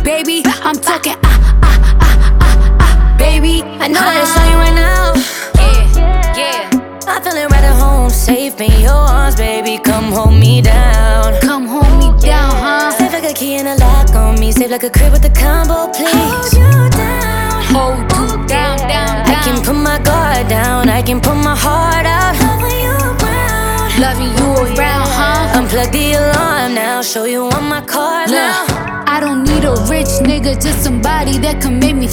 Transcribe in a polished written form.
baby. I'm talking baby. I know that it's on you right now. Yeah. I'm feeling right at home, safe in your arms, baby. Come hold me down. Come hold me down, huh? Safe like a key and a lock on me. Safe like a crib with a combo, please. Hold you down. Hold you down. I can put my guard down. I can put my heart out. Loving you around. Loving you around, huh? Unplug the alarm now. Show you on my card now. I don't need a rich nigga, just somebody that can make me